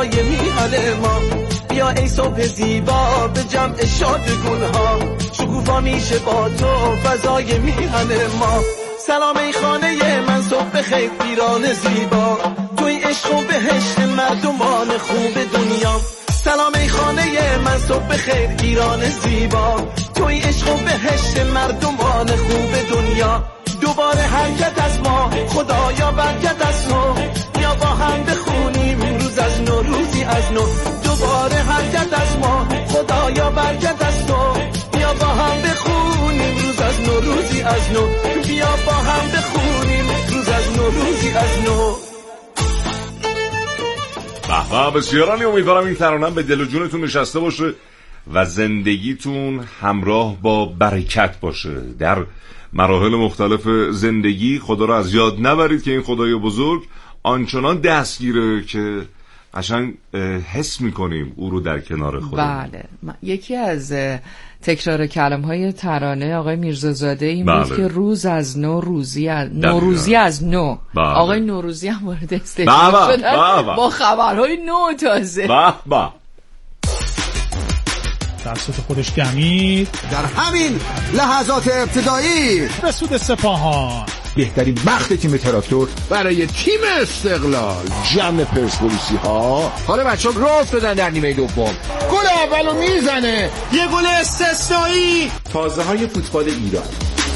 فضای میهن ما. بیا ای صبح زیبا به جمع شادگونها، شکوفا میشه با تو فضای میهن ما. سلام ای خانه من صبح بخیر ایران زیبا، توی عشق و بهشت مردمان خوب دنیا. سلام ای خانه من صبح بخیر ایران زیبا، توی عشق و بهشت مردمان خوب دنیا. دوباره حرکت از ما خدایا برکت از نو، بیا با هم بخونیم روز از نو روزی از نو. دوباره حرکت از ما خدایا برکت از نو، بیا با هم بخونیم روز از نو روزی از نو. بیا با هم بخونیم روز از نو روزی از نو. بحبه بسیارانی، امیدوارم این ترانم به دل و جونتون نشسته باشه و زندگیتون همراه با برکت باشه در مراحل مختلف زندگی. خدا رو از یاد نبرید که این خدای بزرگ آنچنان دستگیره که قشنگ حس میکنیم او رو در کنار خودمون. بله، یکی از تکرار کلم‌های ترانه آقای میرزازاده این بود که روز از نو روزی از نوروزی از نو. آقای نوروزی هم وارد استیشن شدن با خبرهای نو تازه. در صوت خودش دمید در همین لحظات ابتدایی به سود سپاهان. بهترین بخت تیم تراکتور برای تیم استقلال. جمع پرسپولیسی ها حالا بچه‌ها راه افتادن در نیمه دوم. گل اولو میزنه، یه گل استثنایی. تازه های فوتبال ایران.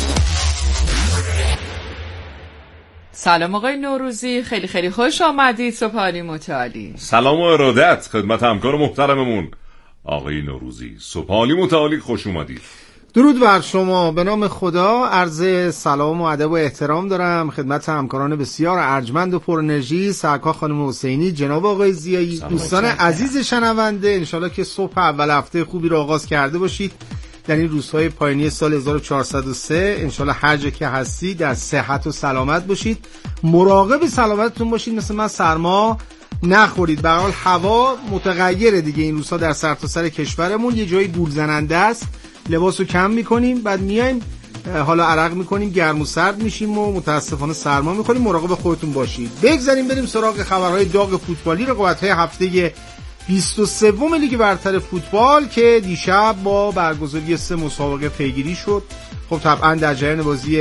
سلام آقای نوروزی، خیلی خیلی خوش آمدید. صبحانی متعالی. سلام و ارادت خدمت همکار محترممون آقای نوروزی. صبحانی متعالی، خوش اومدید. درود بر شما. به نام خدا عرض سلام و ادب و احترام دارم خدمت همکاران بسیار ارجمند و پر انرژی، سرکار خانم حسینی، جناب آقای زیایی، دوستان عزیز شنونده. انشالله که صبح اول هفته خوبی رو آغاز کرده باشید در این روزهای پایانی سال 1403. انشالله هر جا که هستی در صحت و سلامت باشید، مراقب سلامتتون باشید، مثل من سرما نخورید. به هر حال هوا متغیره دیگه این روزها در سرتاسر کشورمون. یه جایی گول زننده است، لباسو کم میکنیم، بعد میایم حالا عرق میکنیم، گرم و سرد میشیم و متاسفانه سرما میخوریم. مراقب خودتون باشید. بگذاریم بریم سراغ خبرهای داغ فوتبالی، رقابت‌های هفته 23 لیگ برتر فوتبال که دیشب با برگزاری 3 مسابقه پیگیری شد. خب طبعا در جریان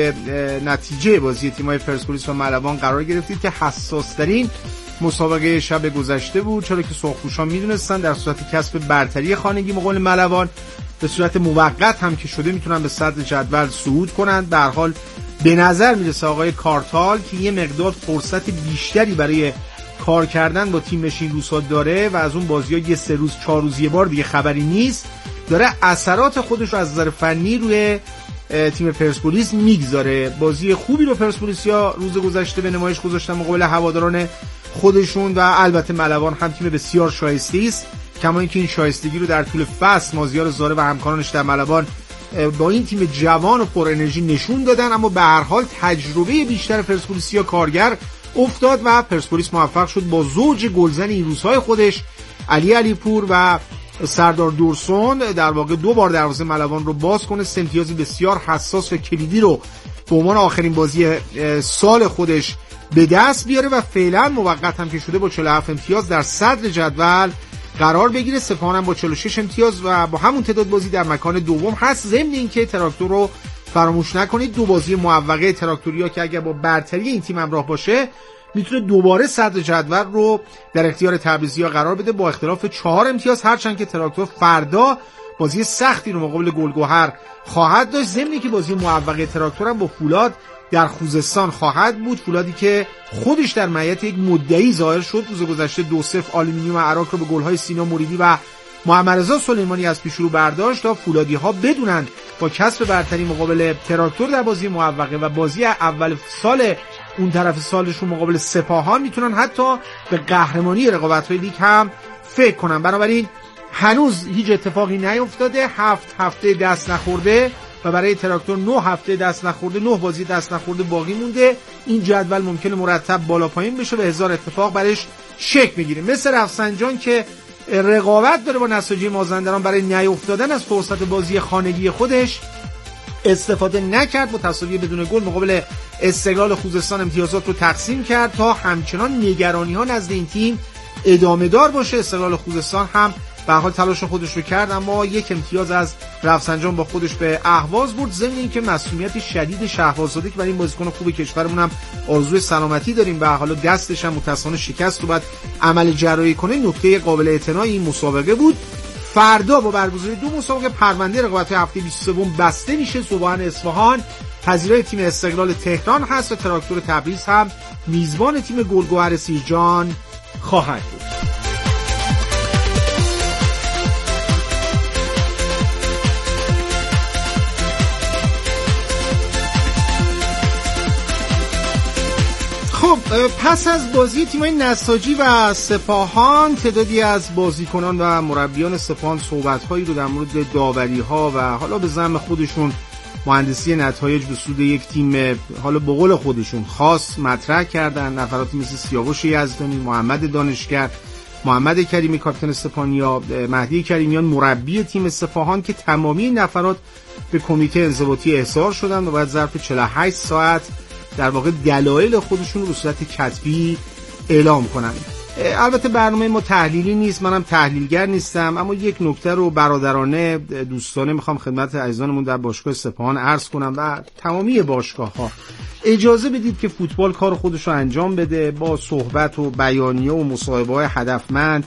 نتیجه بازی تیم‌های پرسپولیس و ملوان قرار گرفتید که حساس‌ترین مسابقه شب گذشته بود، چرا که سرخپوشان میدونستن در صورت کسب برتری خانگی مقابل ملوان به صورت موقت هم که شده میتونن به صدر جدول صعود کنند. به هر حال به نظر میرسه آقای کارتال که یه مقدار فرصت بیشتری برای کار کردن با تیم نشین روسا داره و از اون بازی‌ها یه 3 روز 4 روز یه بار دیگه خبری نیست، داره اثرات خودش رو از نظر فنی روی تیم پرسپولیس میگذاره. بازی خوبی رو پرسپولیسیا روز گذشته به نمایش گذاشتن مقابل هواداران خودشون و البته ملوان هم تیم بسیار شایسته‌ای است، کما اینکه این شایستگی رو در طول فصل مازیار زاره و همکارانش در ملوان با این تیم جوان و پر انرژی نشون دادن. اما به هر حال تجربه بیشتر پرسپولیسیا کارگر افتاد و پرسپولیس موفق شد با زوج گلزن این روزهای خودش علیپور و سردار دورسون در واقع 2 بار دروازه ملوان رو باز کنه. امتیازی بسیار حساس و کلیدی رو به عنوان آخرین بازی سال خودش به دست بیاره و فعلا موقت هم که شده با 47 امتیاز در صدر جدول قرار بگیره. سپاهان هم با 46 امتیاز و با همون تعداد بازی در مکان دوم هست. ضمن اینکه تراکتور رو فراموش نکنید، 2 بازی موفقه تراکتوریا که اگر با برتری این تیم همراه باشه میتونه دوباره صدر جدول رو در اختیار تبریزی‌ها قرار بده با اختلاف 4 امتیاز، هرچند که تراکتور فردا بازی سختی رو مقابل گلگهر خواهد داشت. ضمن که بازی موفقه تراکتور هم با فولاد در خوزستان خواهد بود. فولادی که خودش در معیت یک مدعی ظاهر شد روز گذشته 2-0 آلومینیوم عراق رو به گل‌های سینا موریدی و محمد رضا سلیمانی از پیش رو برداشت تا فولادی‌ها بدونن با کسب برتری مقابل تراکتور در بازی موفقه و بازی اول سال اون طرف سالشون مقابل سپاهان میتونن حتی به قهرمانی رقابت‌های لیگ هم فکر کنن. بنابراین هنوز هیچ اتفاقی نیفتاده، 7 هفته دست نخورده و برای تراکتور 9 هفته دست نخورده، 9 بازی دست نخورده باقی مونده. این جدول ممکنه مرتب بالا پایین بشه و هزار اتفاق برش شکل بگیره، مثل رفسنجان که رقابت داره با نساجی مازندران برای نیافتادن از فرصت بازی خانگی خودش استفاده نکرد، با تساوی بدون گل مقابل استقلال خوزستان امتیازات رو تقسیم کرد تا همچنان نگرانی ها نزد این تیم ادامه دار باشه. استقلال خوزستان هم به حال تلاش خودش رو کرد، اما یک امتیاز از رفسنجان با خودش به اهواز برد. ضمن اینکه مسئولیت شدید شهباززاده که برای این بازیکن خوب کشورمون هم آرزوی سلامتی داریم و حالا دستش هم متأسفانه شکست و بعد عمل جراحی کنه، نکته قابل اعتنایی این مسابقه بود. فردا با برگزاری 2 مسابقه پرونده رقابت هفته 23 بسته میشه. صبحان اصفهان پذیرای تیم استقلال تهران هست و تراکتور تبریز هم میزبان تیم گلگهر سیرجان خواهد بود. خب پس از بازی تیم‌های نساجی و سپاهان، تعدادی از بازیکنان و مربیان سپاهان صحبت‌هایی رو در مورد داوری‌ها و حالا به زعم خودشون مهندسی نتایج به سود یک تیم حالا به قول خودشون خاص مطرح کردن. نفراتی مثل سیاوش یزدانی، محمد دانشگر، محمد کریمی کاپیتان سپاهانیا، مهدی کریمیان مربی تیم سپاهان که تمامی این نفرات به کمیته انضباطی احضار شدن و بعد ظرف 48 ساعت در واقع دلایل خودشون رو به صورت کتبی اعلام کنن. البته برنامه ما تحلیلی نیست، منم تحلیلگر نیستم، اما یک نکته رو برادرانه دوستانه میخوام خدمت عزیزانمون در باشگاه سپاهان عرض کنم و تمامی باشگاه‌ها. اجازه بدید که فوتبال کار خودش رو انجام بده، با صحبت و بیانیه و مصاحبه‌های هدفمند.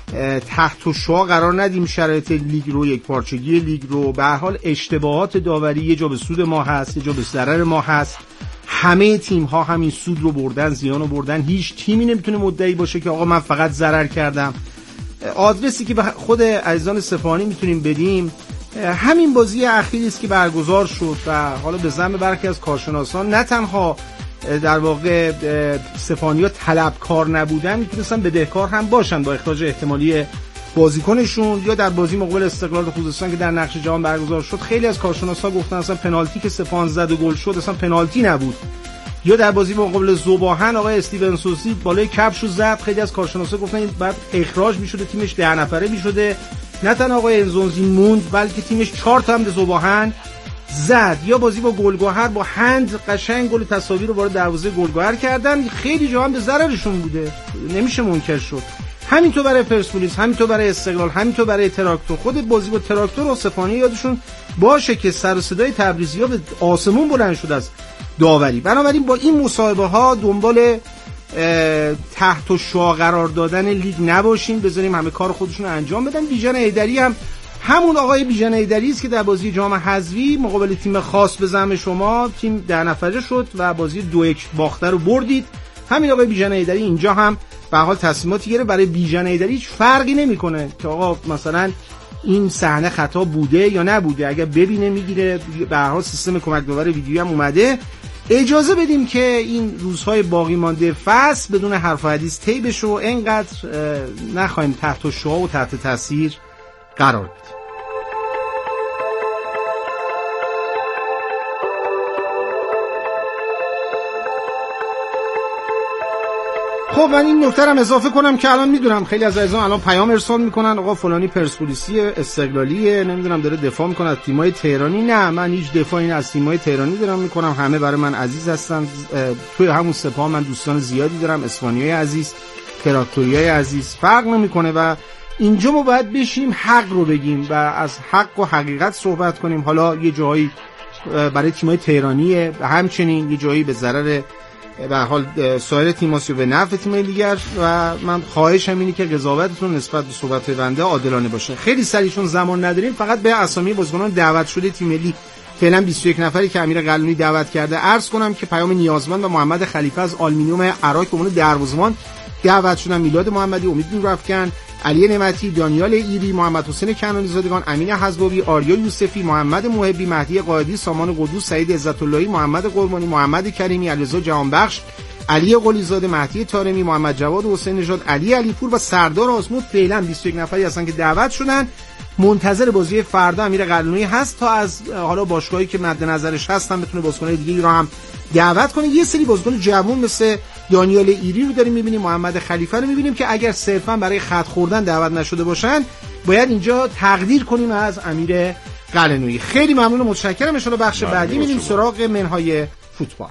تحت شعاع قرار ندیم شرایط لیگ رو، یک پارچگی لیگ رو. به هر حال اشتباهات داوری یه جا به سود ما هست، یه جا به ضرر ما هست. همه تیم ها همین سود رو بردن، زیان رو بردن. هیچ تیمی نمیتونه مدعی باشه که آقا من فقط ضرر کردم. آدرسی که به خود عزیزان سپاهانی میتونیم بدیم همین بازی اخیری است که برگزار شد و حالا به ذم برخی از کارشناسان نه تنها در واقع سپاهانی‌ها طلبکار نبودن، میتونستن بدهکار هم باشن با اخراج احتمالی بازیکنشون. یا در بازی مقابل استقلال خوزستان که در نقش جهان برگزار شد، خیلی از کارشناسا گفتن اصلا پنالتی که سپاهان زد و گل شد اصلا پنالتی نبود. یا در بازی مقابل ذوباهن آقای استیون سوسی بالای کفشو زد، خیلی از کارشناسا گفتن بعد اخراج میشده، تیمش 10 نفره میشده. نه تنها آقای انزونزی موند بلکه تیمش 4 تا هم به ذوباهن زد. یا بازی با گلگهر با هند قشنگ گل تساوی رو وارد دروازه گلگهر کردن، خیلی جا هم به ضررشون بوده، نمیشه منکر شد. همینطور برای پرسپولیس، همینطور برای استقلال، همینطور برای تراکتور. خود بازی با تراکتور و سپاهانی یادشون باشه که سر و صدای تبریزی‌ها به آسمون بلند شد از داوری. بنابراین با این مصاحبه ها دنبال تحت شعاع قرار دادن لیگ نباشیم، بذاریم همه کار خودشون رو انجام بدن. بیژن حیدری هم همون آقای بیژن حیدری است که در بازی جام حذفی مقابل تیم خاص به زعم شما تیم 10 نفره شد و بازی 2-1 باخته رو بردید. همین آقای بیژن حیدری اینجا هم به حال تصمیماتی گرفت. برای بیژن حیدری هیچ فرقی نمیکنه که آقا مثلا این صحنه خطا بوده یا نبوده، اگر ببینه میگیره. به هر حال سیستم کمک داور ویدیویی هم اومده. اجازه بدیم که این روزهای باقی مانده فصل بدون حرف و حدیث طی بشه و اینقدر نخوایم تحت شعاع و تحت تاثیر قرار بدیم. خب من این نکته رو اضافه کنم که الان میدونم خیلی از عزیزان الان پیام ارسال میکنن آقا فلانی پرسپولیسی استقلالیه، نمیدونم داره دفاع میکنه از تیمای تهرانی. نه، من هیچ دفاعی از تیمای تهرانی دارم میکنم، همه برای من عزیز هستن. توی همون سپاه من دوستان زیادی دارم، اصفهانیای عزیز، تراکتوریای عزیز، فرق نمیکنه و اینجا ما باید بشیم حق رو بگیم و از حق و حقیقت صحبت کنیم. حالا یه جایی برای تیمای تهرانیه و همچنین یه جایی به ضرر به حال سایر تیم‌ها به نفع تیم‌های دیگر و من خواهشم اینه که قضاوتتون نسبت به صحبت‌های بنده عادلانه باشه. خیلی سریعشون زمان نداریم، فقط به اسامی بازیکنان دعوت شده تیم ملی فعلا 21 نفری که امیر قلعونی دعوت کرده عرض کنم که پیام نیازمند و محمد خلیفه از آلومینیوم عراق به عنوان دروازه‌بان دعوت شدن. میلاد محمدی، امید نورافکن، علی نعمتی، دانیال ایری، محمد حسین کنانی زادگان، امین حزباوی، آریا یوسفی، محمد محبی، مهدی قائدی، سامان قدوس، سعید عزت اللهی، محمد قربانی، محمد کریمی، علیرضا جهانبخش، علی قلیزاده، مهدی طارمی، محمد جواد حسین نژاد، علی علیپور و سردار آسمود. فعلا 21 نفری هستن که دعوت شدن. منتظر بازی فردا امیر قلعونی هست تا از حالا باشگاهی که مد نظرش هستن بتونه بازیکن‌های دیگه رو هم دعوت کنه. یه سری بازیکن جوان مثل دانیال ایری رو داریم می‌بینیم، محمد خلیفه رو می‌بینیم که اگر صرفا برای خط خوردن دعوت نشده باشن باید اینجا تقدیر کنیم از امیر قلعونی. خیلی ممنون و متشکرم. ان شاءالله بخش بعدی میریم سراغ منهای فوتبال.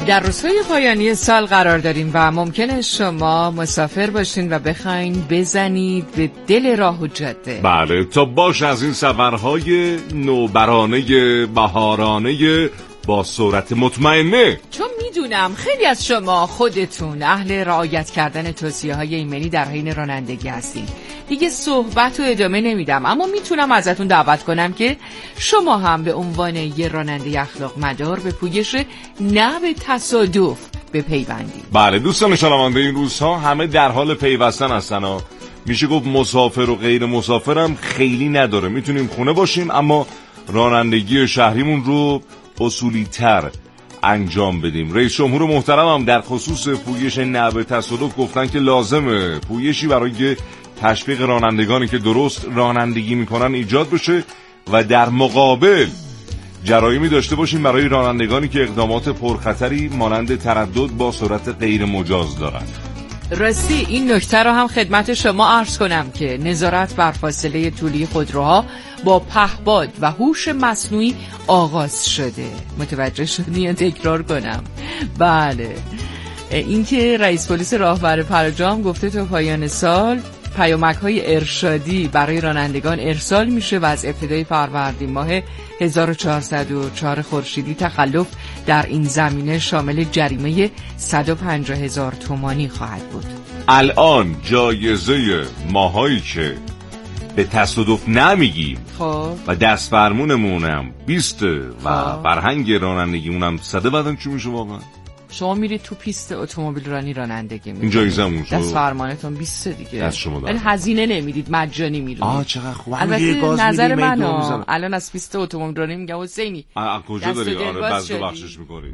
در روزهای پایانی سال قرار داریم و ممکنه شما مسافر باشین و بخواین بزنید به دل راه و جاده. بله، تا باش از این سفرهای نوبرانه بهارانه با سرعت مطمئنه. چون میدونم خیلی از شما خودتون اهل رعایت کردن توصیه‌های ایمنی در حین رانندگی هستین. دیگه صحبت و ادامه نمیدم، اما میتونم ازتون دعوت کنم که شما هم به عنوان یه راننده اخلاق مدار به پویش نه به تصادف بپیوندید. بله دوستان شنونده، این روزها همه در حال پیوستن هستن ها. میشه گفت مسافر و غیر مسافرم خیلی نداره، میتونیم خونه باشیم اما رانندگی شهریمون رو اصولی تر انجام بدیم. رئیس جمهور محترم هم در خصوص پویش نه به تصادف گفتن که لازمه پویشی برای تشویق رانندگانی که درست رانندگی میکنن ایجاد بشه و در مقابل جرایمی داشته باشیم برای رانندگانی که اقدامات پرخطری مانند تردد با سرعت غیر مجاز دارند. راستی این نکته رو هم خدمت شما عرض کنم که نظارت بر فاصله طولی خودروها با پهپاد و هوش مصنوعی آغاز شده. متوجه شدین یا تکرار کنم؟ بله، اینکه رئیس پلیس راهور فرجام گفته تا پایان سال پیامک‌های ارشادی برای رانندگان ارسال میشه و از ابتدای فروردین ماه 1404 خورشیدی تخلف در این زمینه شامل جریمه 150,000 تومانی خواهد بود. الان جایزه ماهایی که به تصادف نمیگیم و دست فرمونمونم 20 و فرهنگ رانندگیمونم 100 بدن چی میشه واقعا؟ شما میرید تو پیست اتومبیل رانندگی میکنید. این جایزمون شد. دست فرمانتون 20 دیگه. دست شما دارم. هزینه نمیدید، مجانی میرید. چقدر خوب. البته نظر منو الان از پیست اتومبیل رانی میگم حسینی. کجا داری؟ آره بعضی بخشش میکنید.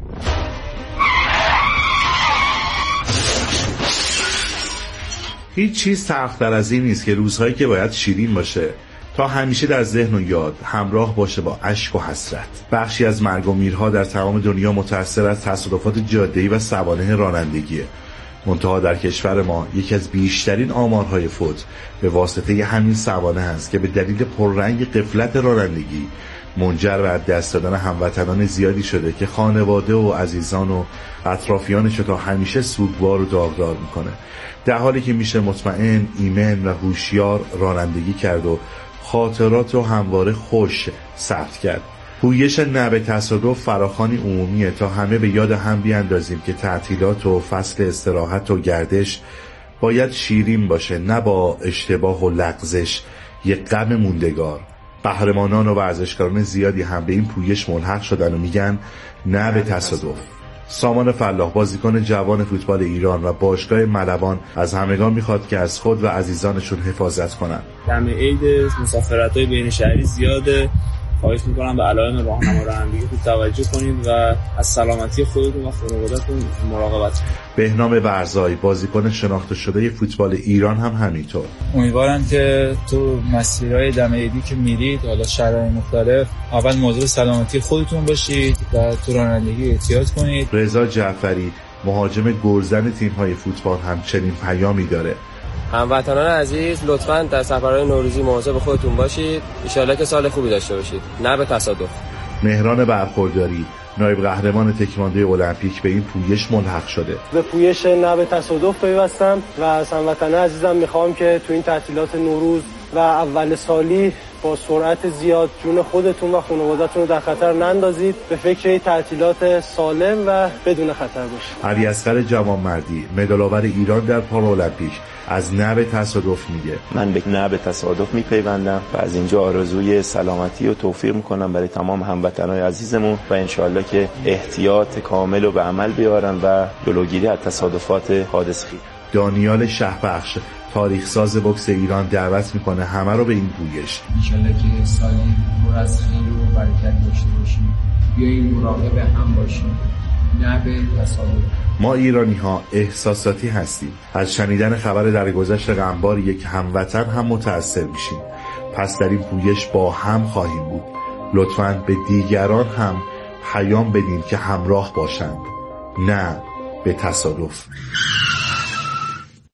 هیچ چیز تلختر از این نیست که روزهایی که باید شیرین باشه تا همیشه در ذهن و یاد همراه باشه با اشک و حسرت. بخشی از مرگ و میرها در تمام دنیا متأثر از تصادفات جاده‌ای و سوانح رانندگیه. منتها در کشور ما یکی از بیشترین آمارهای فوت به واسطه همین سوانح است که به دلیل پررنگ غفلت رانندگی منجر به دست دادن هموطنان زیادی شده که خانواده و عزیزان و اطرافیانش تا همیشه سوگوار و داغدار میکنه، در حالی که میشه مطمئن، ایمن و هوشیار رانندگی کرد و خاطرات رو همواره خوش ثبت کرد. پویش نه به تصادف فراخوانی عمومیه تا همه به یاد هم بیاندازیم که تعطیلات و فصل استراحت و گردش باید شیرین باشه، نه با اشتباه و لغزش یک غم موندگار. قهرمانان و ورزشکاران زیادی هم به این پویش ملحق شدن و میگن نه به تصادف. سامان فلاح بازیکن جوان فوتبال ایران و باشگاه ملوان از همگان میخواد که از خود و عزیزانشون حفاظت کنن. دم عید مسافرت‌های بین شهری زیاده، خواهش میکنم به علائم راهنما رانندگی خوب توجه کنید و از سلامتی خودتون و خانواده‌تون مراقبت کنید. بهنام ورزای بازیکن شناخته شده فوتبال ایران هم همینطور. امیدوارم که تو مسیرهای دم عیدی که میرید، حالا شهرهای مختلف، اول مواظب سلامتی خودتون باشید و تو رانندگی احتیاط کنید. رضا جعفری مهاجم گلزن تیم‌های فوتبال هم چنین پیامی داره. هموطنان عزیز، لطفاً در سفرهای نوروزی مواظب خودتون باشید. ان شاءالله که سال خوبی داشته باشید، نه به تصادف. مهران برخورداری نایب قهرمان تکواندو المپیک به این پویش ملحق شده. به پویش نه به تصادف پیوستم و از هموطنان عزیزم میخوام که تو این تعطیلات نوروز و اول سالی با سرعت زیاد جون خودتون و خانواده‌تون رو در خطر نندازید، به فکر تعطیلات سالم و بدون خطر باشید. علی اصغر جوانمردی مدال‌آور ایران در پارالمپیک از نه به تصادف میگه. من به نه به تصادف میپیوندم و از اینجا آرزوی سلامتی و توفیق میکنم برای تمام هموطنان عزیزمون و انشالله که احتیاط کامل رو به عمل بیارن و جلوگیری از تصادفات حادثی. دانیال شهبخش تاریخ ساز بوکس ایران دعوت میکنه همه رو به این پویش. انشالله که سالی پر از خیر و برکت داشته باشیم. بیاییم مراقب هم باشیم، نه به تصادف. ما ایرانی ها احساساتی هستیم. از شنیدن خبر درگذشت غمبار یک هموطن هم متأثر میشیم. پس در این پویش با هم خواهیم بود. لطفاً به دیگران هم پیام بدین که همراه باشند، نه به تصادف.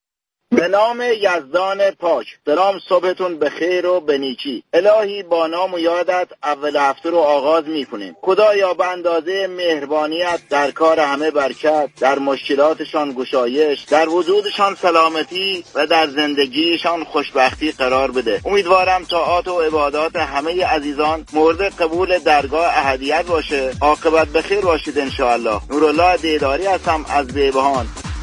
به نام یزدان پاک. سلام، صبحتون به خیر و به نیکی. الهی با نام و یادت اول هفته رو آغاز میکنیم. خدایا به اندازه مهربانیت در کار همه برکت، در مشکلاتشان گشایش، در وجودشان سلامتی و در زندگیشان خوشبختی قرار بده. امیدوارم طاعات و عبادات همه عزیزان مورد قبول درگاه احدیت باشه. عاقبت به خیر باشید انشاءالله. نورالله دیداری هستم از بیبهان.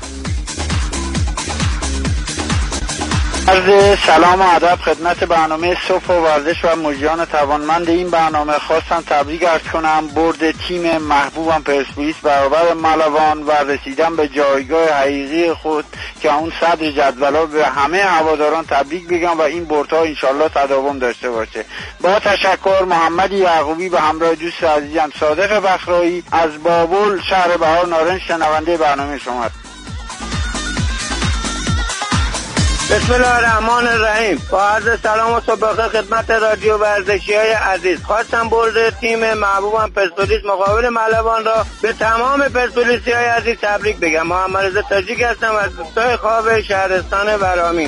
عرض سلام و ادب خدمت برنامه صبح و ورزش و مجریان توانمند این برنامه. خواستم تبریک عرض کنم برد تیم محبوبم پرسپولیس برابر ملوان و رسیدن به جایگاه حقیقی خود که اون صدر جدول. به همه هواداران تبریک بگم و این بردها انشالله تداوم داشته باشه. با تشکر، محمد یعقوبی به همراه دوست عزیزم صادق بخرایی از بابل شهر بهار نارنج شنونده برنامه شما. بسم الله الرحمن الرحیم. با عرض سلام و صبح بخیر خدمت رادیو ورزشی های عزیز. خواستم برد تیم محبوبم پرسپولیس مقابل ملوان را به تمام پرسپولیسی های عزیز تبریک بگم. محمد رضا تاجیک هستم از دوستای خواب شهرستان ورامین.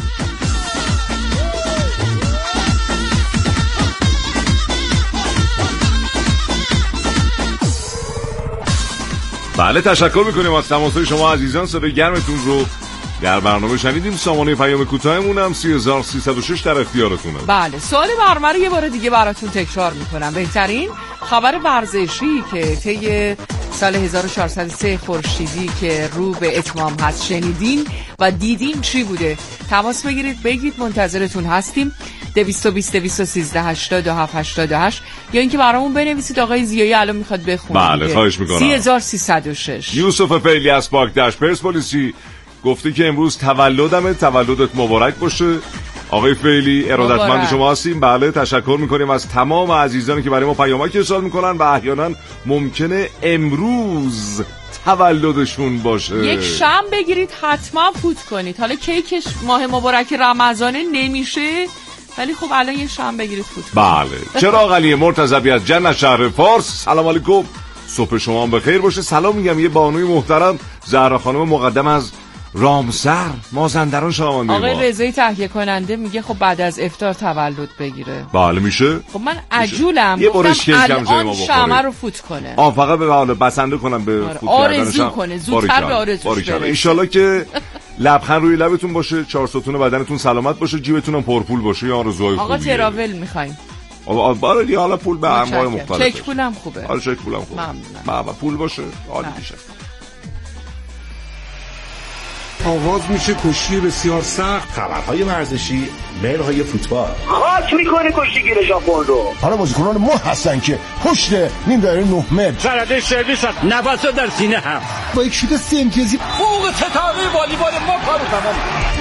بله، تشکر میکنیم از تماسهای شما عزیزان. صدای گرمتون رو در برنامه شنیدیم. سامانه پیام کوتاهمون هم 3306 در اختیارتونه. بله، سوال برنامه رو یه بار دیگه براتون تکرار میکنم. بهترین خبر ورزشی که طی سال 1403 خورشیدی که رو به اتمام هست شنیدین و دیدین چی بوده؟ تماس بگیرید، بگید، منتظرتون هستیم. 220 213 87 88 یا اینکه برامون بنویسید. آقای زیایی الان میخواد بخونه. بله، خواهش میکنم. 3306. یوسف فعلی از پاک دشت پرسپولیسی گفته که امروز تولدمه، تولدت مبارک باشه. آقای فعلی ارادتمند شما هستیم. بله، تشکر میکنیم از تمام عزیزانی که برای ما پیامک ارسال میکنن و احیانا ممکنه امروز تولدشون باشه. یک شم بگیرید حتما فوت کنید. حالا کیکش ماه مبارک رمضانه نمیشه، ولی خب الان یک شم بگیرید فوت کنید. بله. چراغ علی مرتضوی از جنت شهر فارس، سلام علیکم، صبح شما بخیر باشه. سلام میگم یه بانوی محترم زهرا خانم مقدم از رامسر مازندران شنونده. آقای رضایی تهیه کننده میگه خب بعد از افطار تولد بگیره. بله میشه. خب من عجولم، یه برش کیک هم جای ما شمع رو فوت کنه. فقط به حال بسنده کنم به فوت کردنش. آرزو کنه، زودتر به آرزوش برسه. ان شاءالله که لبخند روی لبتون باشه، 4 ستون بدنتون سلامت باشه، جیبتون هم پرپول باشه. یا آرزوهای خوبی. آقا تراول میخوایم. برای دیگه حالا پول به انواع مختلف. چک پولم خوبه. آره چک پولم خوبه. ممنونم. پول باشه عالی میشه. آغاز میشه کشتی بسیار سخت. خبرهای ورزشی، مهرهای فوتبال. خاک میکنه کشتیگیر ژاپن رو. حالا بازیکنان ما هستن که پشت نیم دایره 9 متر سرده سرویس هم نفسا در سینه هم با یک شوت 3 امتیازی فوق ستاره والیبال ما کارو تمام.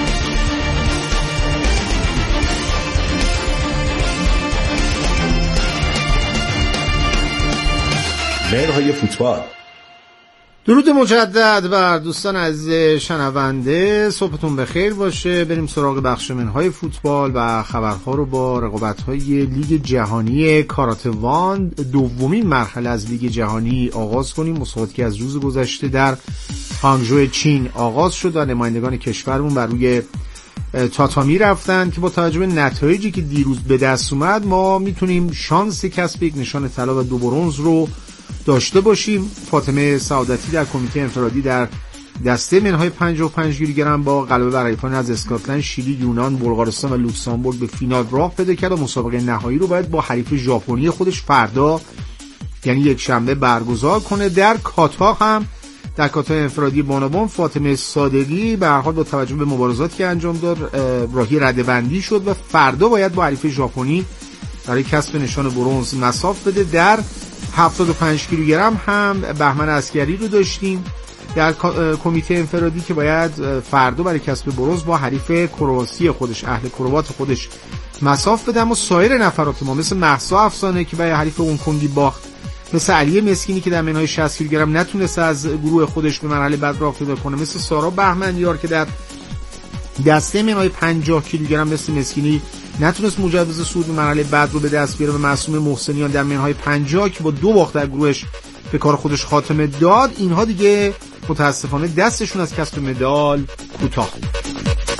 مهرهای فوتبال. درود مجدد بر دوستان عزیز شنونده، صبحتون بخیر باشه. بریم سراغ بخش منهای فوتبال و خبرها رو با رقابت‌های لیگ جهانی کاراتوان دومین مرحله از لیگ جهانی آغاز کنیم. مسابقاتی که از روز گذشته در هانگژو چین آغاز شد و نمایندگان کشورمون بر روی تاتامی رفتن که با توجه به نتایجی که دیروز به دست اومد ما میتونیم شانس کسب یک نشان طلا و 2 برنز رو داشته باشیم. فاطمه سعادتی در کمیته انفرادی در دسته منهای 55 کیلوگرم با غلبه بر حریفان از اسکاتلند، شیلی، یونان، بلغارستان و لوکزامبورگ به فینال راه پیدا کرد و مسابقه نهایی رو باید با حریف ژاپنی خودش فردا یعنی یک شنبه برگزار کنه. در کاتا هم در کاتا انفرادی بانوان فاطمه صادقی به هر حال با توجه به مبارزاتی که انجام داد راهی رده‌بندی شد و فردا باید با حریف ژاپنی برای کسب نشان برنز مصاف بده. در 75 کیلوگرم هم بهمن عسکری رو داشتیم در کمیته انفرادی که باید فردا برای کسب برنز با حریف کرواسی خودش اهل کروات خودش مصاف بده. و سایر نفرات ما مثل مهسا افسانه که برای حریف هنگ‌کنگی باخت، مثل علی مسکینی که در منهای 60 کیلوگرم نتونست از گروه خودش به مرحله بعد راه پیدا کنه، مثل سارا بهمنیار که در دسته منهای 50 کیلوگرم مثل مسکینی نتونست مجوز صعود به مرحله بعد رو به دست بیاره، و معصومه محسنیان در منهای 50 که با 2 باخت در گروهش به کار خودش خاتمه داد. اینها دیگه متاسفانه دستشون از کسب مدال کوتاه بود.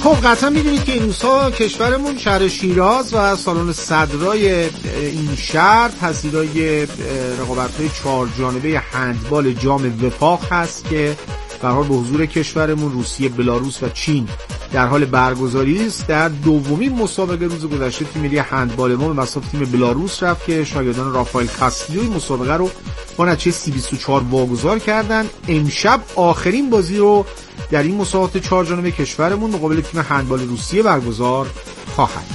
خب قطعا میدونید که این روزها کشورمون شهر شیراز و سالن صدرای این شهر پذیرای رقابت‌های 4 جانبه هندبال جام وفاق هست که به هر حال به حضور کشورمون، روسیه، بلاروس و چین در حال برگزاری است. در دومین مسابقه روز گذشته تیم ملی هندبال ما به مصاف تیم بلاروس رفت که شاگردان رافائل کاستیو مسابقه رو با نتیجه 30-24 واگذار کردند. امشب آخرین بازی رو در این مسابقات 4 جانبه کشورمون مقابل تیم هندبال روسیه برگزار خواهد.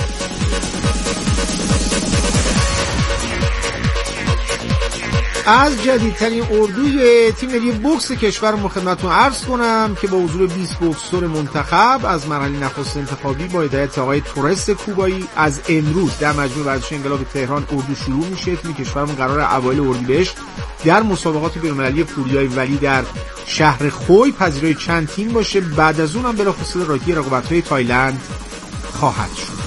از جدیدترین اردوی تیم ملی بوکس کشورمون خدمتتون عرض کنم که با حضور 20 بوکسور منتخب از مرحله نخست انتخابی با هدایت آقای تورست کوبایی از امروز در مجمع ورزش انقلاب تهران اردو شروع میشه. تیم کشورمون قرار اوایل اردیبهشت در مسابقات بین‌المللی پوریای ولی در شهر خوی پذیرای چند تیم باشه. بعد از اون هم بلافاصله راهی رقابت‌های تایلند خواهد شد.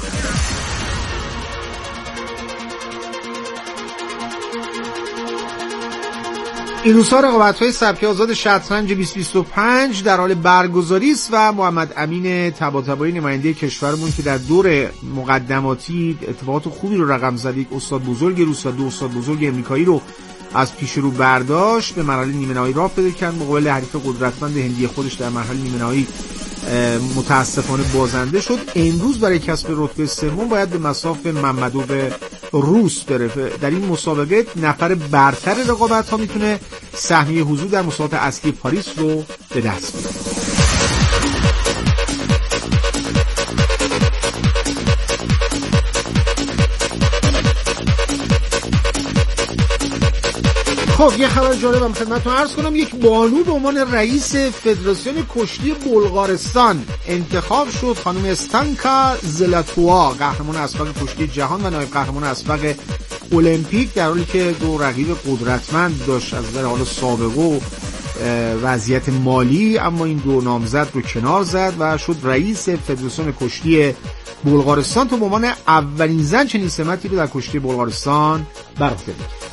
این روزها رقابت‌های سبک آزاد شطرنج 2025 در حال برگزاری است و محمد امین طباطبایی نماینده کشورمون که در دور مقدماتی اتفاقات خوبی رو رقم زد، یک استاد بزرگ روس و 2 استاد بزرگ امریکایی رو از پیش رو برداشت، به مرحله نیمه نهایی راه پیدا کرد. مقابل حریف قدرتمند هندی خودش در مرحله نیمه نهایی متاسفانه بازنده شد. امروز برای کسب رتبه سوم باید به مصاف ممدو به روس بره. در این مسابقه نفر برتر رقابت‌ها میتونه سهمیه حضور در مسابقات اصلی پاریس رو به دست بیاره. خب یه خبر جالبم خدمتتون عرض کنم. یک بانو به عنوان رئیس فدراسیون کشتی بلغارستان انتخاب شد. خانم استانکا زلاتوا، قهرمان اسبق کشتی جهان و نایب قهرمان اسبق المپیک، در حالی که 2 رقیب قدرتمند داشت از نظر حالا سابقه و وضعیت مالی، اما این 2 نامزد رو کنار زد و شد رئیس فدراسیون کشتی بلغارستان تا به عنوان اولین زن چنین سمتی رو در کشتی بلغارستان بر عهده بگیرد.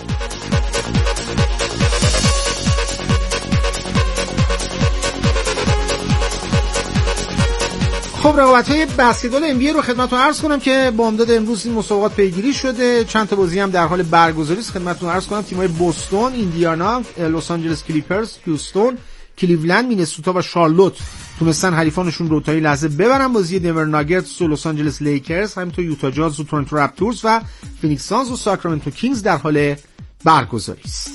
خب رقابت‌های بسکتبال NBA رو خدمتتون عرض کنم که با امداد امروز این مسابقات پیگیری شده. چند تا بازی هم در حال برگزاری است. خدمتتون عرض کنم تیم‌های بوستون، ایندیانا، لس آنجلس کلیپرز، هیوستون، کلیولند، مینسوتا و شارلوت تونستن حریفانشون رو تا این لحظه ببرن. بازی دنور ناگتس و لس آنجلس لیکرز، همینطور یوتا جاز و تورنتو رپتورز و فینیکس سانز و ساکرامنتو کینگز در حال برگزاری است.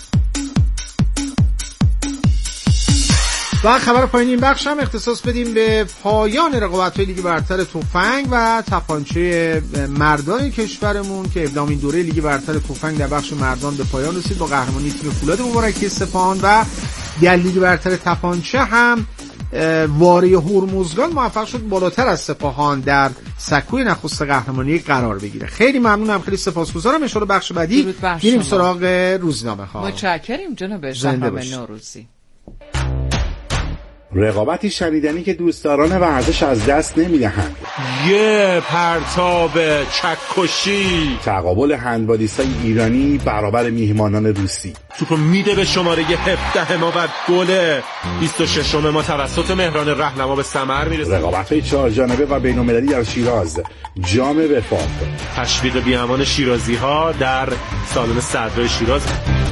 و خبر پایین این بخش هم اختصاص بدیم به پایان رقابت‌های لیگ برتر تفنگ و تپانچه مردان کشورمون که 17مین دوره لیگ برتر تفنگ در بخش مردان به پایان رسید با قهرمانی تیم فولاد مبارکی اصفهان و در لیگ برتر تپانچه هم واره هرمزگان موفق شد بالاتر از سپاهان در سکوی نخست قهرمانی قرار بگیره. خیلی ممنونم، خیلی سپاسگزارم. ان شاءالله بخش بعدی میریم سراغ روزنامه ها. متشکریم جناب شهرام نوروزی. رقابتی شنیدنی که دوستداران ورزش از دست نمیدهند. یه پرتاب چکشی، تقابل هندبالیستای ایرانی برابر میهمانان روسی. توپو میده به شماره 17 ما و گل 26 ما توسط مهران رهنما به ثمر میرسه. رقابت‌های 4 جانبه و بین‌المللی در شیراز، جام وفاق، تشویق بیامان شیرازی‌ها در سالن صدرای شیراز.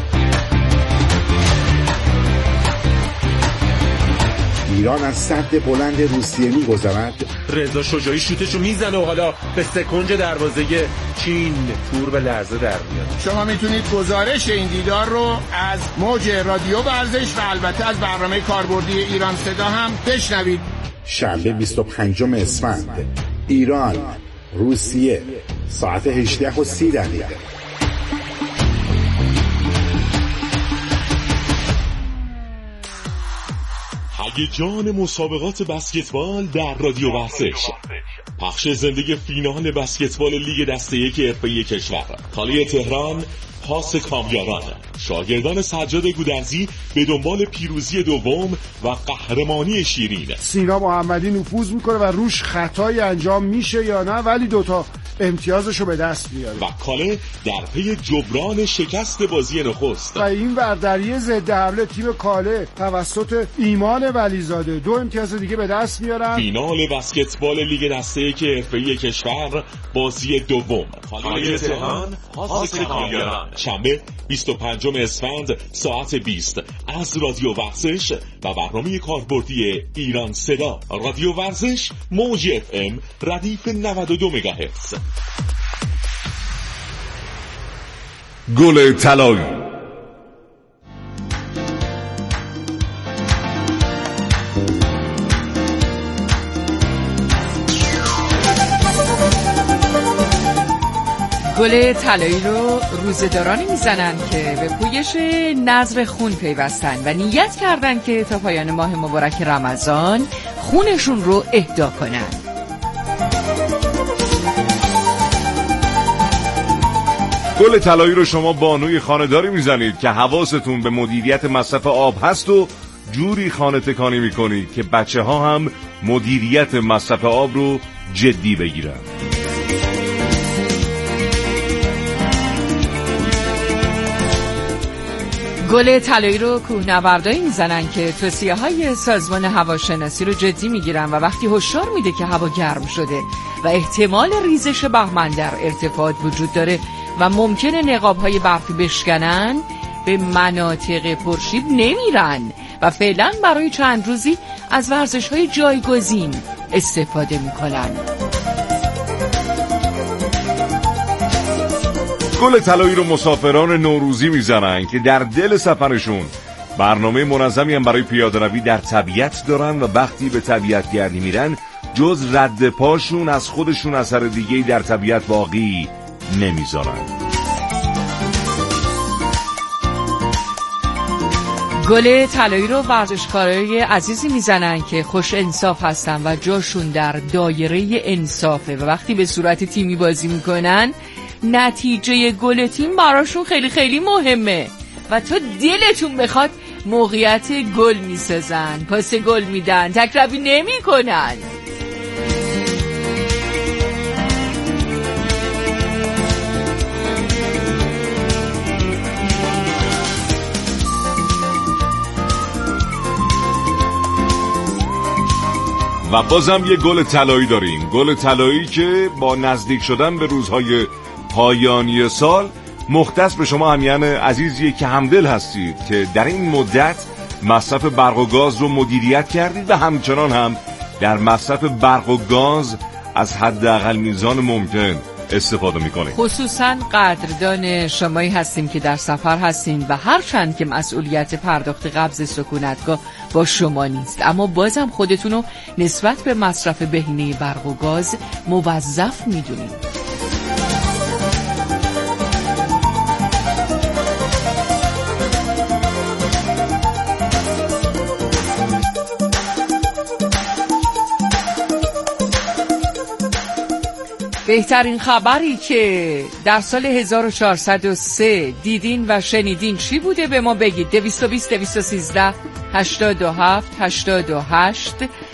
ایران از سد بلند روسیه می‌گذرد. رضا شجاعی شوتشو میزنه و حالا به سکنج دروازه چین تور به لرزه در میاد. شما میتونید گزارش این دیدار رو از موج رادیو ورزش و البته از برنامه کاربردی ایران صدا هم بشنوید. شنبه 25 اسفند، ایران روسیه، ساعت 18:30. هیجان مسابقات بسکتبال در رادیو ورزش. پخش زنده فینال بسکتبال لیگ دسته 1 حرفه‌ای کشور. کالی تهران، پاس کامیاران. شاگردان سجاد گودرزی به دنبال پیروزی دوم و قهرمانی شیرین. سینا محمدی نفوذ میکنه و روش خطایی انجام میشه یا نه، ولی دوتا امتیازشو به دست بیاره. و کاله در پی جبران شکست بازی نخست. و این وردریه ضد حمله تیم کاله توسط ایمان ولیزاده 2 امتیاز دیگه به دست میارن. فینال بسکتبال لیگ دسته یک حرفه‌ای کشور بازی دوم. کاله تهران حاصل کامیاران. شنبه 25 اسفند ساعت 20 از رادیو ورزش و برنامه کاربردی ایران صدا. رادیو ورزش موج اف ام ردیف 92 مگاهرتز. گل طلایی. گل طلایی رو روزه‌دارانی میزنن که به پویش نذر خون پیوستن و نیت کردن که تا پایان ماه مبارک رمضان خونشون رو اهدا کنن. گل طلایی رو شما بانوی خانه‌داری میزنید که حواستون به مدیریت مصرف آب هست و جوری خانه تکانی میکنید که بچه ها هم مدیریت مصرف آب رو جدی بگیرن. گل طلایی رو کوهنوردایی میزنن که توصیه‌های سازمان هواشناسی رو جدی میگیرن و وقتی هشدار میده که هوا گرم شده و احتمال ریزش بهمن در ارتفاعات وجود داره و ممکنه نقاب‌های برفی بشکنن، به مناطق پرشیب نمیرن و فعلا برای چند روزی از ورزش‌های جایگزین استفاده میکنن. گل طلایی رو مسافران نوروزی میزنن که در دل سفرشون برنامه منظمی هم برای پیاده‌روی در طبیعت دارن و وقتی به طبیعت گردی میرن جز رد پاشون از خودشون اثر دیگه‌ای در طبیعت باقی نمیذارن. گل طلایی رو ورزشکارای عزیزی میزنن که خوش انصاف هستن و جاشون در دایره انصافه و وقتی به صورت تیمی بازی میکنن نتیجه گل تیم براشون خیلی خیلی مهمه و تا دلتون بخواد موقعیت گل میسازن، پاس گل میدن، تکروی نمی کنن. و بازم یه گل طلایی داریم، گل طلایی که با نزدیک شدن به روزهای پایانی سال مختص به شما همیهن عزیزیه که همدل هستید که در این مدت مصرف برق و گاز رو مدیریت کردید و همچنان هم در مصرف برق و گاز از حداقل میزان ممکن استفاده میکنید. خصوصا قدردان شمایی هستیم که در سفر هستین و هرچند که مسئولیت پرداخت قبض سکونتگاه با شما نیست اما بازم خودتون رو نسبت به مصرف بهینه برق و گاز موظف میدونید. بهترین خبری که در سال 1403 دیدین و شنیدین چی بوده؟ به ما بگید. 220 213 87 88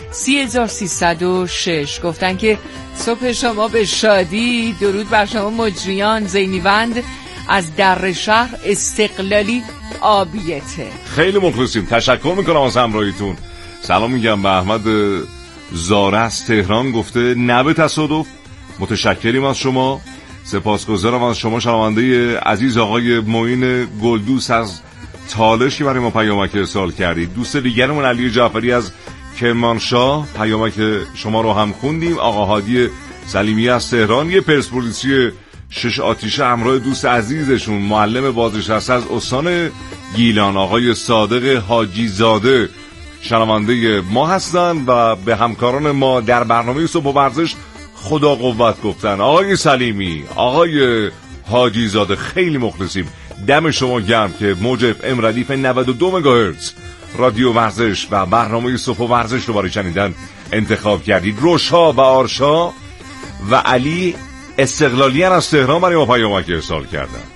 3306. گفتن که صبح شما به شادی. درود بر شما مجریان. زینیوند از در شهر استقلالی آبیته. خیلی مخلصیم، تشکر میکنم از همراهیتون. سلام میگم به احمد زاره از تهران، گفته نه به تصادف. متشکریم از شما، سپاسگزارم از شما شنونده عزیز آقای معین گلدوس از تالش که برای ما پیامک ارسال کردید. دوست دیگرمون علی جعفری از کرمانشاه پیامک شما رو هم خوندیم. آقا هادی سلیمی از تهران یه پرسپولیسی 6 آتیشه همراه دوست عزیزشون معلم بازنشسته از استان گیلان آقای صادق حاجی زاده شنونده ما هستن و به همکاران ما در برنامه صبح و ورزش خدا قوت گفتن. آقای سلیمی، آقای حاجی زاده، خیلی مخلصیم، دم شما گرم که موج اف ام ردیف 92 مگاهرتز رادیو ورزش و برنامه صبح و ورزش رو برای شنیدن انتخاب کردید. روشا و آرشا و علی استقلالیان از تهران برای ما پیامک ارسال کردن.